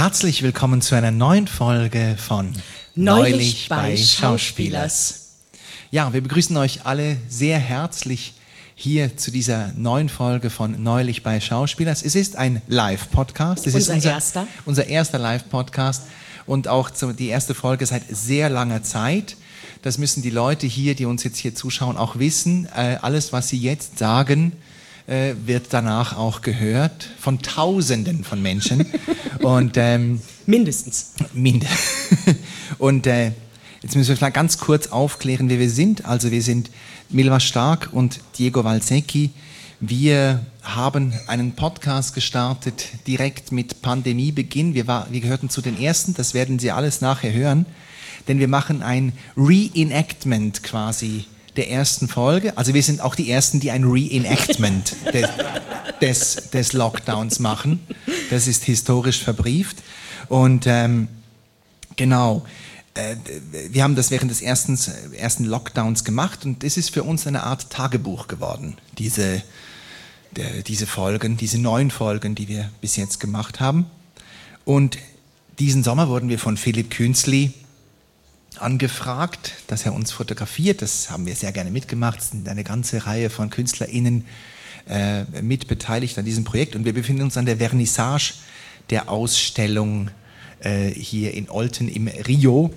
Herzlich willkommen zu einer neuen Folge von Neulich bei Schauspielers. Ja, wir begrüßen euch alle sehr herzlich hier zu dieser neuen Folge von Neulich bei Schauspielers. Es ist ein Live-Podcast. Es ist unser erster Live-Podcast und auch die erste Folge seit sehr langer Zeit. Das müssen die Leute hier, die uns jetzt hier zuschauen, auch wissen. Alles, was sie jetzt sagen, wird danach auch gehört von Tausenden von Menschen. Und, mindestens. Und jetzt müssen wir vielleicht ganz kurz aufklären, wer wir sind. Also wir sind Milva Stark und Diego Valsecchi. Wir haben einen Podcast gestartet direkt mit Pandemiebeginn. Wir gehörten zu den Ersten, das werden Sie alles nachher hören. Denn wir machen ein Reenactment quasi der ersten Folge. Also wir sind auch die Ersten, die ein Reenactment des Lockdowns machen. Das ist historisch verbrieft. Und genau, wir haben das während des ersten Lockdowns gemacht und es ist für uns eine Art Tagebuch geworden, diese Folgen, diese 9 Folgen, die wir bis jetzt gemacht haben. Und diesen Sommer wurden wir von Philipp Künzli angefragt, dass er uns fotografiert. Das haben wir sehr gerne mitgemacht. Es sind eine ganze Reihe von KünstlerInnen mitbeteiligt an diesem Projekt. Und wir befinden uns an der Vernissage der Ausstellung hier in Olten im Rio.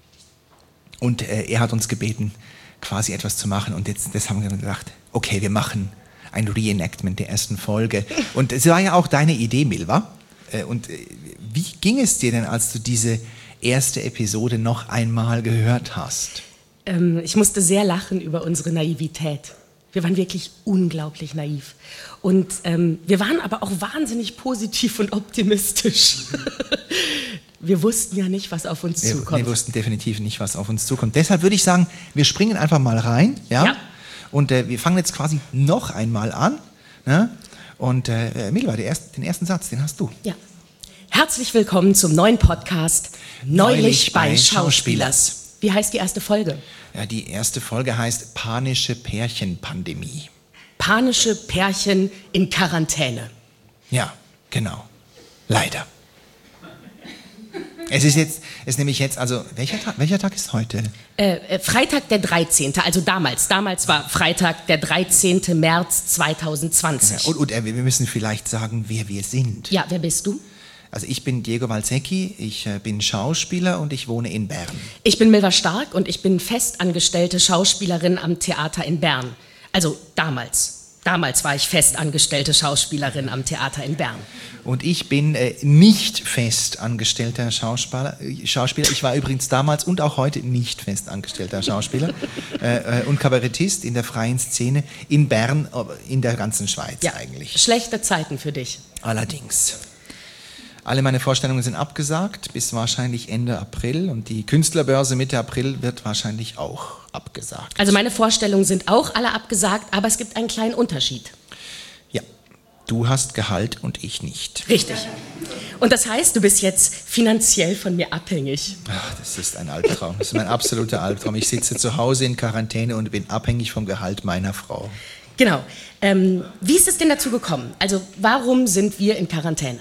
Und er hat uns gebeten, quasi etwas zu machen. Und das haben wir gedacht, okay, wir machen ein Reenactment der ersten Folge. Und es war ja auch deine Idee, Milva. Und wie ging es dir denn, als du diese erste Episode noch einmal gehört hast? Ich musste sehr lachen über unsere Naivität. Wir waren wirklich unglaublich naiv. Und wir waren aber auch wahnsinnig positiv und optimistisch. Wir wussten ja nicht, was auf uns zukommt. Wir wussten definitiv nicht, was auf uns zukommt. Deshalb würde ich sagen, wir springen einfach mal rein. Ja? Und wir fangen jetzt quasi noch einmal an. Ne? Und Milva, den ersten Satz, den hast du. Ja. Herzlich willkommen zum neuen Podcast Neulich bei Schauspielers. Wie heißt die erste Folge? Ja, die erste Folge heißt Panische Pärchenpandemie. Panische Pärchen in Quarantäne. Ja, genau. Leider. Es ist nämlich jetzt, also welcher Tag ist heute? Freitag der 13., also damals war Freitag der 13. März 2020. Ja, und wir müssen vielleicht sagen, wer wir sind. Ja, wer bist du? Also ich bin Diego Valsecchi, ich bin Schauspieler und ich wohne in Bern. Ich bin Milva Stark und ich bin festangestellte Schauspielerin am Theater in Bern. Also damals. Damals war ich festangestellte Schauspielerin am Theater in Bern. Und ich bin nicht festangestellter Schauspieler. Ich war übrigens damals und auch heute nicht festangestellter Schauspieler und Kabarettist in der freien Szene in Bern, in der ganzen Schweiz eigentlich. Schlechte Zeiten für dich. Allerdings. Alle meine Vorstellungen sind abgesagt, bis wahrscheinlich Ende April. Und die Künstlerbörse Mitte April wird wahrscheinlich auch abgesagt. Also meine Vorstellungen sind auch alle abgesagt, aber es gibt einen kleinen Unterschied. Ja, du hast Gehalt und ich nicht. Richtig. Und das heißt, du bist jetzt finanziell von mir abhängig. Ach, das ist ein Albtraum. Das ist mein absoluter Albtraum. Ich sitze zu Hause in Quarantäne und bin abhängig vom Gehalt meiner Frau. Genau. Wie ist es denn dazu gekommen? Also warum sind wir in Quarantäne?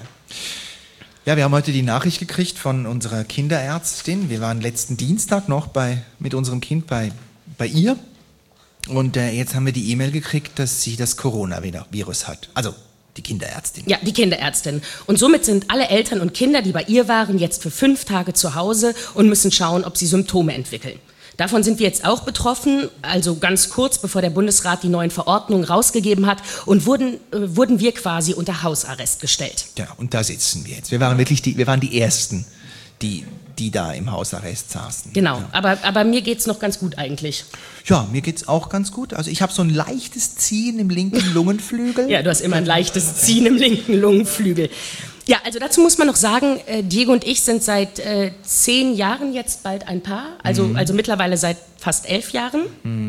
Ja, wir haben heute die Nachricht gekriegt von unserer Kinderärztin. Wir waren letzten Dienstag noch mit unserem Kind bei ihr. Und jetzt haben wir die E-Mail gekriegt, dass sie das Coronavirus hat. Also die Kinderärztin. Ja, die Kinderärztin. Und somit sind alle Eltern und Kinder, die bei ihr waren, jetzt für 5 Tage zu Hause und müssen schauen, ob sie Symptome entwickeln. Davon sind wir jetzt auch betroffen, also ganz kurz bevor der Bundesrat die neuen Verordnungen rausgegeben hat und wurden wir quasi unter Hausarrest gestellt. Ja, und da sitzen wir jetzt. Wir waren die Ersten, die da im Hausarrest saßen. Genau, ja. aber mir geht's noch ganz gut eigentlich. Ja, mir geht's auch ganz gut. Also ich habe so ein leichtes Ziehen im linken Lungenflügel. Ja, du hast immer ein leichtes Ziehen im linken Lungenflügel. Ja, also dazu muss man noch sagen, Diego und ich sind seit 10 Jahren jetzt bald ein Paar, also mittlerweile seit fast 11 Jahren.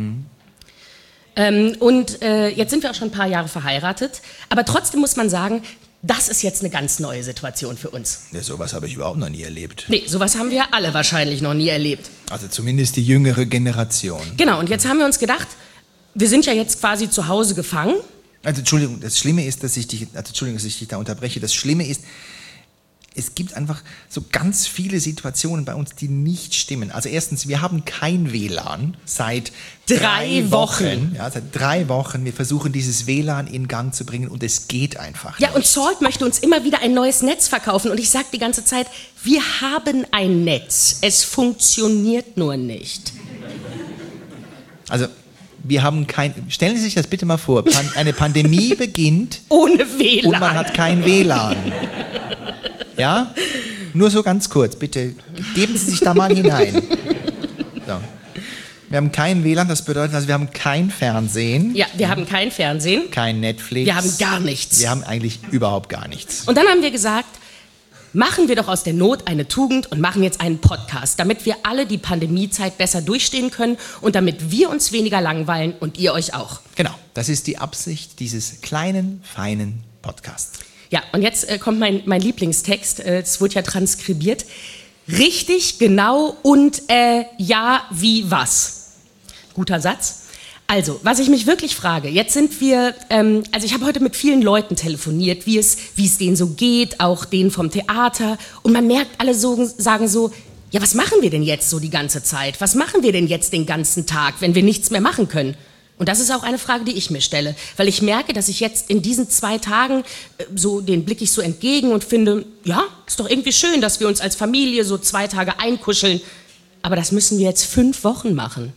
Und jetzt sind wir auch schon ein paar Jahre verheiratet, aber trotzdem muss man sagen, das ist jetzt eine ganz neue Situation für uns. Ja, sowas habe ich überhaupt noch nie erlebt. Nee, sowas haben wir alle wahrscheinlich noch nie erlebt. Also zumindest die jüngere Generation. Genau, und jetzt haben wir uns gedacht, wir sind ja jetzt quasi zu Hause gefangen. Also Entschuldigung, das Schlimme ist, dass ich dich da unterbreche. Das Schlimme ist, es gibt einfach so ganz viele Situationen bei uns, die nicht stimmen. Also erstens, wir haben kein WLAN seit 3 Wochen. Ja, seit 3 Wochen. Wir versuchen, dieses WLAN in Gang zu bringen und es geht einfach nicht. Ja, und Salt möchte uns immer wieder ein neues Netz verkaufen. Und ich sage die ganze Zeit, wir haben ein Netz. Es funktioniert nur nicht. Also, wir haben stellen Sie sich das bitte mal vor, eine Pandemie beginnt ohne WLAN. Und man hat kein WLAN. Ja? Nur so ganz kurz, bitte geben Sie sich da mal hinein. So. Wir haben kein WLAN, das bedeutet, also wir haben kein Fernsehen. Ja, wir haben kein Fernsehen. Kein Netflix. Wir haben gar nichts. Wir haben eigentlich überhaupt gar nichts. Und dann haben wir gesagt, machen wir doch aus der Not eine Tugend und machen jetzt einen Podcast, damit wir alle die Pandemiezeit besser durchstehen können und damit wir uns weniger langweilen und ihr euch auch. Genau, das ist die Absicht dieses kleinen, feinen Podcasts. Ja, und jetzt kommt mein Lieblingstext, es wurde ja transkribiert. Richtig, genau und ja, wie, was. Guter Satz. Also, was ich mich wirklich frage, jetzt sind wir, also ich habe heute mit vielen Leuten telefoniert, wie es denen so geht, auch denen vom Theater. Und man merkt, alle sagen so, ja, was machen wir denn jetzt so die ganze Zeit? Was machen wir denn jetzt den ganzen Tag, wenn wir nichts mehr machen können? Und das ist auch eine Frage, die ich mir stelle, weil ich merke, dass ich jetzt in diesen 2 Tagen so, den blicke ich so entgegen und finde, ja, ist doch irgendwie schön, dass wir uns als Familie so 2 Tage einkuscheln. Aber das müssen wir jetzt 5 Wochen machen.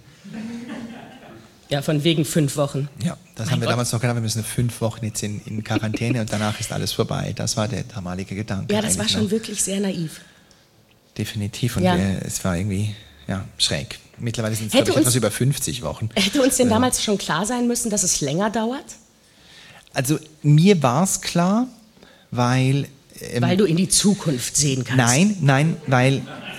Ja, von wegen 5 Wochen. Ja, das haben wir damals noch gedacht, wir müssen 5 Wochen jetzt in Quarantäne und danach ist alles vorbei. Das war der damalige Gedanke. Ja, das war schon wirklich sehr naiv. Definitiv und ja. Es war irgendwie schräg. Mittlerweile sind es, glaube ich, etwas über 50 Wochen. Hätte uns denn damals schon klar sein müssen, dass es länger dauert? Also mir war es klar, weil... weil du in die Zukunft sehen kannst. Nein, weil...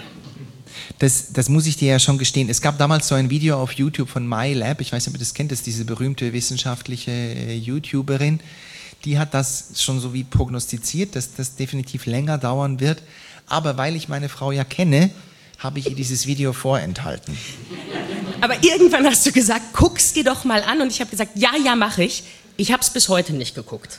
Das muss ich dir ja schon gestehen. Es gab damals so ein Video auf YouTube von MyLab, ich weiß nicht, ob ihr das kennt, das ist diese berühmte wissenschaftliche YouTuberin, die hat das schon so wie prognostiziert, dass das definitiv länger dauern wird. Aber weil ich meine Frau ja kenne, habe ich ihr dieses Video vorenthalten. Aber irgendwann hast du gesagt, guck's dir doch mal an. Und ich habe gesagt, ja, mache ich. Ich habe es bis heute nicht geguckt.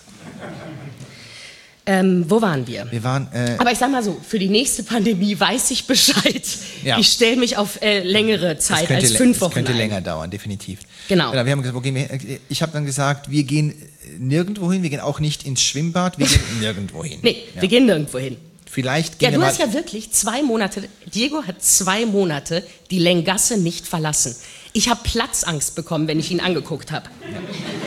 Wo waren wir? Wir waren... Aber ich sag mal so, für die nächste Pandemie weiß ich Bescheid. Ja. Ich stelle mich auf längere Zeit als 5 Wochen Das könnte ein. länger dauern, definitiv. Genau. Wir haben gesagt, wo gehen wir hin? Ich habe dann gesagt, wir gehen nirgendwo hin, wir gehen auch nicht ins Schwimmbad, wir gehen nirgendwo hin. Nee, wir gehen nirgendwo hin. Vielleicht gehen ja, wir du hast ja wirklich 2 Monate, Diego hat 2 Monate die Länggasse nicht verlassen. Ich habe Platzangst bekommen, wenn ich ihn angeguckt habe. Ja.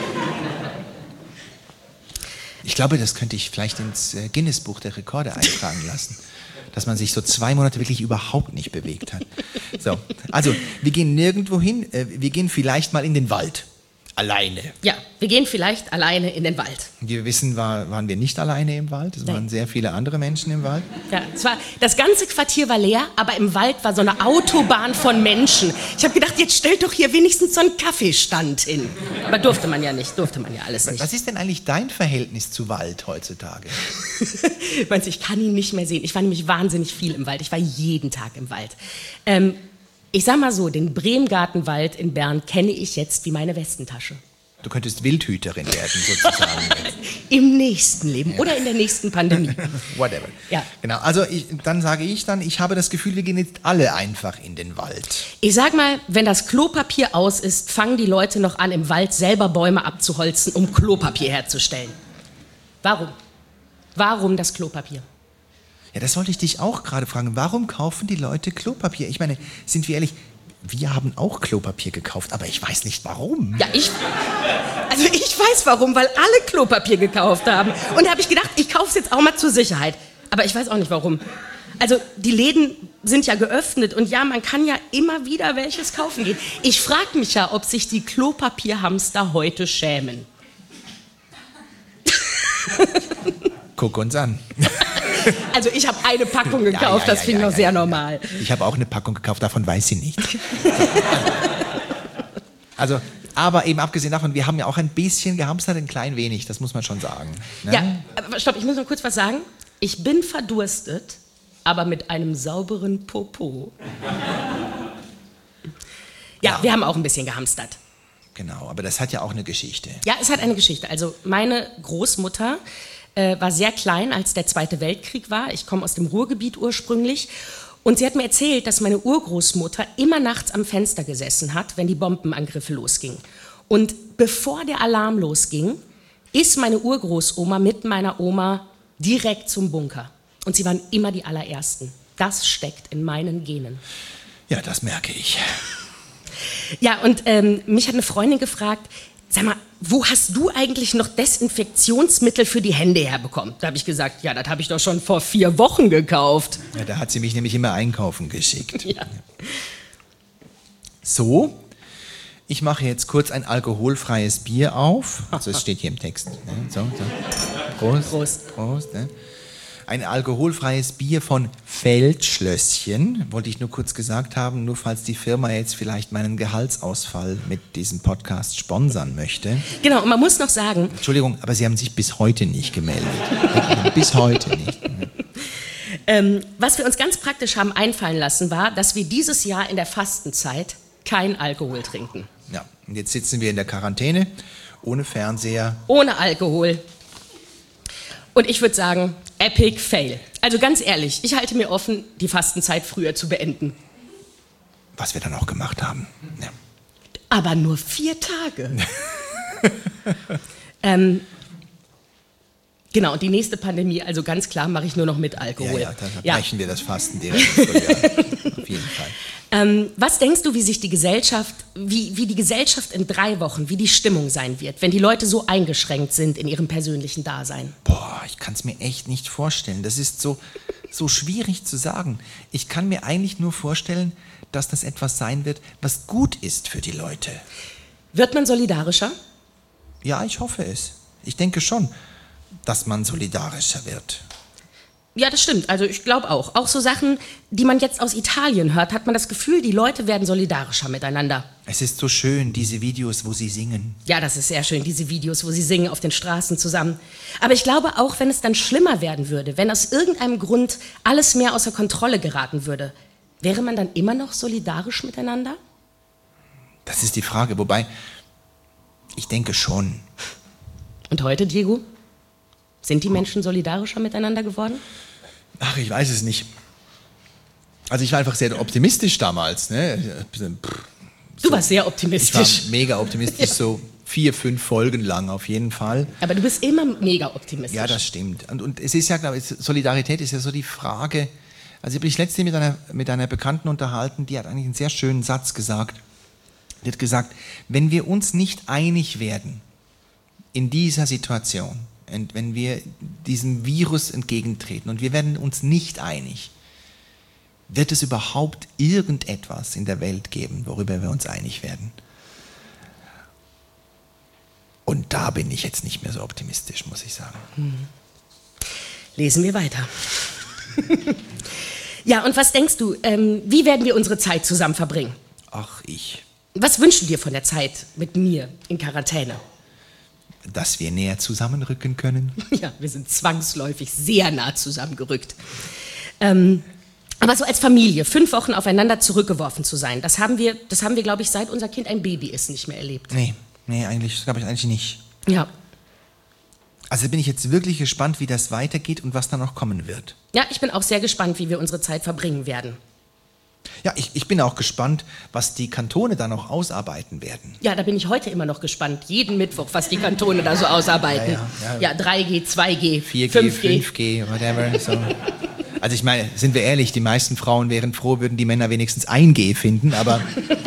Ich glaube, das könnte ich vielleicht ins Guinness-Buch der Rekorde eintragen lassen, dass man sich so 2 Monate wirklich überhaupt nicht bewegt hat. So, also, wir gehen nirgendwo hin, wir gehen vielleicht mal in den Wald. Alleine. Ja, wir gehen vielleicht alleine in den Wald. Wie wir wissen, waren wir nicht alleine im Wald. Es waren sehr viele andere Menschen im Wald. Ja, das ganze Quartier war leer, aber im Wald war so eine Autobahn von Menschen. Ich habe gedacht, jetzt stellt doch hier wenigstens so einen Kaffeestand hin. Aber durfte man ja alles nicht. Was ist denn eigentlich dein Verhältnis zu Wald heutzutage? Meinst du, ich kann ihn nicht mehr sehen. Ich war nämlich wahnsinnig viel im Wald. Ich war jeden Tag im Wald. Ich sag mal so, den Bremgartenwald in Bern kenne ich jetzt wie meine Westentasche. Du könntest Wildhüterin werden, sozusagen. Im nächsten Leben oder in der nächsten Pandemie. Whatever. Ja. Genau, also dann sage ich ich habe das Gefühl, wir gehen jetzt alle einfach in den Wald. Ich sag mal, wenn das Klopapier aus ist, fangen die Leute noch an, im Wald selber Bäume abzuholzen, um Klopapier herzustellen. Warum? Warum das Klopapier? Ja, das wollte ich dich auch gerade fragen. Warum kaufen die Leute Klopapier? Ich meine, sind wir ehrlich, wir haben auch Klopapier gekauft, aber ich weiß nicht warum. Ja, ich weiß warum, weil alle Klopapier gekauft haben. Und da habe ich gedacht, ich kaufe es jetzt auch mal zur Sicherheit. Aber ich weiß auch nicht warum. Also die Läden sind ja geöffnet und ja, man kann ja immer wieder welches kaufen gehen. Ich frage mich ja, ob sich die Klopapierhamster heute schämen. Guck uns an. Also ich habe eine Packung gekauft, das finde ich noch sehr normal. Ich habe auch eine Packung gekauft, davon weiß sie nicht. Also, aber eben abgesehen davon, wir haben ja auch ein bisschen gehamstert, ein klein wenig, das muss man schon sagen. Ne? Ja, aber stopp, ich muss noch kurz was sagen. Ich bin verdurstet, aber mit einem sauberen Popo. Ja, wir haben auch ein bisschen gehamstert. Genau, aber das hat ja auch eine Geschichte. Ja, es hat eine Geschichte. Also meine Großmutter war sehr klein, als der Zweite Weltkrieg war. Ich komme aus dem Ruhrgebiet ursprünglich. Und sie hat mir erzählt, dass meine Urgroßmutter immer nachts am Fenster gesessen hat, wenn die Bombenangriffe losgingen. Und bevor der Alarm losging, ist meine Urgroßoma mit meiner Oma direkt zum Bunker. Und sie waren immer die allerersten. Das steckt in meinen Genen. Ja, das merke ich. Ja, und mich hat eine Freundin gefragt, sag mal, wo hast du eigentlich noch Desinfektionsmittel für die Hände herbekommen? Da habe ich gesagt, ja, das habe ich doch schon vor 4 Wochen gekauft. Ja, da hat sie mich nämlich immer einkaufen geschickt. Ja. So, ich mache jetzt kurz ein alkoholfreies Bier auf. Also es steht hier im Text. So. Prost. Prost. Prost. Ne? Ein alkoholfreies Bier von Feldschlösschen, wollte ich nur kurz gesagt haben, nur falls die Firma jetzt vielleicht meinen Gehaltsausfall mit diesem Podcast sponsern möchte. Genau, und man muss noch sagen... Entschuldigung, aber Sie haben sich bis heute nicht gemeldet. Bis heute nicht. Was wir uns ganz praktisch haben einfallen lassen, war, dass wir dieses Jahr in der Fastenzeit kein Alkohol trinken. Ja, und jetzt sitzen wir in der Quarantäne, ohne Fernseher. Ohne Alkohol. Und ich würde sagen, epic fail. Also ganz ehrlich, ich halte mir offen, die Fastenzeit früher zu beenden. Was wir dann auch gemacht haben. Ja. Aber nur 4 Tage. Genau, und die nächste Pandemie, also ganz klar, mache ich nur noch mit Alkohol. Ja, dann brechen wir das Fasten direkt früher. Auf jeden Fall. Was denkst du, wie sich die Gesellschaft, wie die Gesellschaft in 3 Wochen, wie die Stimmung sein wird, wenn die Leute so eingeschränkt sind in ihrem persönlichen Dasein? Boah, ich kann es mir echt nicht vorstellen. Das ist so schwierig zu sagen. Ich kann mir eigentlich nur vorstellen, dass das etwas sein wird, was gut ist für die Leute. Wird man solidarischer? Ja, ich hoffe es. Ich denke schon, dass man solidarischer wird. Ja, das stimmt. Also ich glaube auch. Auch so Sachen, die man jetzt aus Italien hört, hat man das Gefühl, die Leute werden solidarischer miteinander. Es ist so schön, diese Videos, wo sie singen. Ja, das ist sehr schön, diese Videos, wo sie singen auf den Straßen zusammen. Aber ich glaube auch, wenn es dann schlimmer werden würde, wenn aus irgendeinem Grund alles mehr außer Kontrolle geraten würde, wäre man dann immer noch solidarisch miteinander? Das ist die Frage. Wobei, ich denke schon. Und heute, Diego? Sind die Menschen solidarischer miteinander geworden? Ach, ich weiß es nicht. Also ich war einfach sehr optimistisch damals. Ne? Du warst sehr optimistisch. Ich war mega optimistisch, so 4, 5 Folgen lang auf jeden Fall. Aber du bist immer mega optimistisch. Ja, das stimmt. Und es ist ja, glaube ich, Solidarität ist ja so die Frage. Also ich habe mich letztens mit einer Bekannten unterhalten, die hat eigentlich einen sehr schönen Satz gesagt. Die hat gesagt, wenn wir uns nicht einig werden in dieser Situation, und wenn wir diesem Virus entgegentreten und wir werden uns nicht einig, wird es überhaupt irgendetwas in der Welt geben, worüber wir uns einig werden? Und da bin ich jetzt nicht mehr so optimistisch, muss ich sagen. Lesen wir weiter. Ja, und was denkst du, wie werden wir unsere Zeit zusammen verbringen? Ach, Was wünschst du dir von der Zeit mit mir in Quarantäne? Dass wir näher zusammenrücken können. Ja, wir sind zwangsläufig sehr nah zusammengerückt. Aber so als Familie, 5 Wochen aufeinander zurückgeworfen zu sein, das haben wir, glaube ich, seit unser Kind ein Baby ist, nicht mehr erlebt. Nee, das glaube ich eigentlich nicht. Ja. Also bin ich jetzt wirklich gespannt, wie das weitergeht und was da noch kommen wird. Ja, ich bin auch sehr gespannt, wie wir unsere Zeit verbringen werden. Ja, ich bin auch gespannt, was die Kantone da noch ausarbeiten werden. Ja, da bin ich heute immer noch gespannt. Jeden Mittwoch, was die Kantone da so ausarbeiten. Ja, 3G, 2G, 5G, whatever. So. Also ich meine, sind wir ehrlich, die meisten Frauen wären froh, würden die Männer wenigstens 1G finden, aber...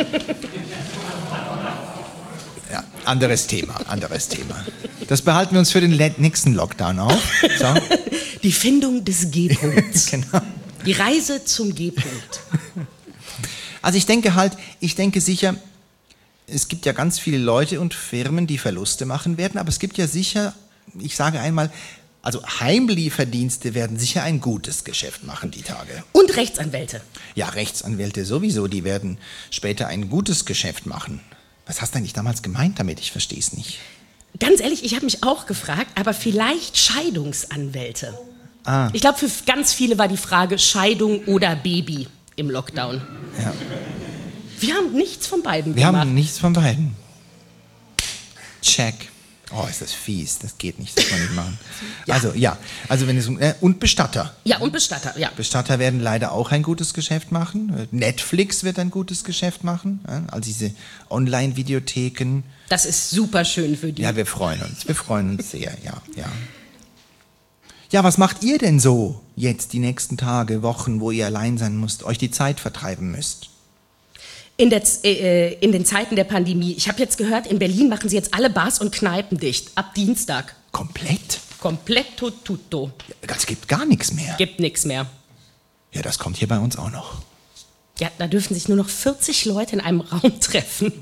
Ja, anderes Thema. Das behalten wir uns für den nächsten Lockdown auf. So. Die Findung des G-Punkts. Genau. Die Reise zum G-Punkt. Also ich denke sicher, es gibt ja ganz viele Leute und Firmen, die Verluste machen werden, aber es gibt ja sicher, ich sage einmal, also Heimlieferdienste werden sicher ein gutes Geschäft machen die Tage. Und Rechtsanwälte. Ja, Rechtsanwälte sowieso, die werden später ein gutes Geschäft machen. Was hast du eigentlich damals gemeint damit? Ich verstehe es nicht. Ganz ehrlich, ich habe mich auch gefragt, aber vielleicht Scheidungsanwälte. Ich glaube, für ganz viele war die Frage Scheidung oder Baby im Lockdown. Ja. Wir haben nichts von beiden Wir gemacht. haben nichts von beiden. Check. Oh, ist das fies, das geht nicht, das kann man nicht machen. Ja. Also wenn es und Bestatter. Ja, und Bestatter, ja. Bestatter werden leider auch ein gutes Geschäft machen. Netflix wird ein gutes Geschäft machen, also diese Online-Videotheken. Das ist super schön für die. Ja, wir freuen uns sehr, ja. Ja, was macht ihr denn so jetzt die nächsten Tage, Wochen, wo ihr allein sein müsst, euch die Zeit vertreiben müsst? In den Zeiten der Pandemie. Ich habe jetzt gehört, in Berlin machen sie jetzt alle Bars und Kneipen dicht. Ab Dienstag. Komplett? Completto tutto. Es gibt gar nichts mehr. Gibt nichts mehr. Ja, das kommt hier bei uns auch noch. Ja, da dürfen sich nur noch 40 Leute in einem Raum treffen.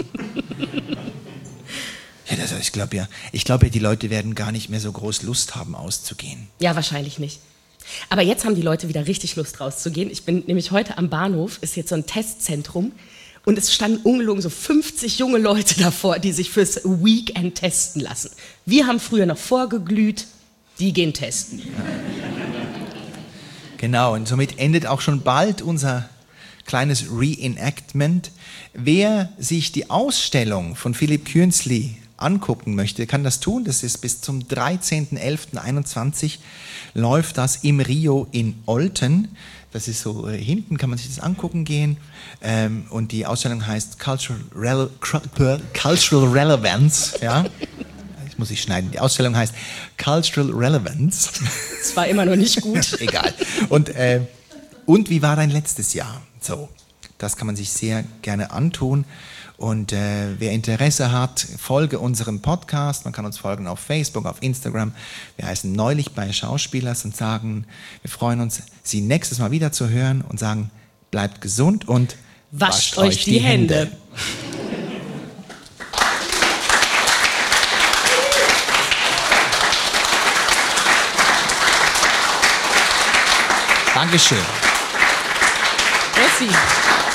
Ja, ich glaube, die Leute werden gar nicht mehr so groß Lust haben, auszugehen. Ja, wahrscheinlich nicht. Aber jetzt haben die Leute wieder richtig Lust rauszugehen. Ich bin nämlich heute am Bahnhof, ist jetzt so ein Testzentrum. Und es standen ungelogen so 50 junge Leute davor, die sich fürs Weekend testen lassen. Wir haben früher noch vorgeglüht, die gehen testen. Genau, und somit endet auch schon bald unser kleines Reenactment. Wer sich die Ausstellung von Philipp Künzli angucken möchte, kann das tun. Das ist bis zum 13.11.21 läuft das im Rio in Olten. Das ist so, hinten kann man sich das angucken gehen. Und die Ausstellung heißt Cultural Relevance. Ja? Das muss ich schneiden. Die Ausstellung heißt Cultural Relevance. Das war immer noch nicht gut. Egal. Und wie war dein letztes Jahr? So, das kann man sich sehr gerne antun. Und wer Interesse hat, folge unserem Podcast. Man kann uns folgen auf Facebook, auf Instagram. Wir heißen Neulich bei Schauspielers und sagen, wir freuen uns, Sie nächstes Mal wieder zu hören und sagen, bleibt gesund und wascht euch die Hände. Dankeschön. Merci.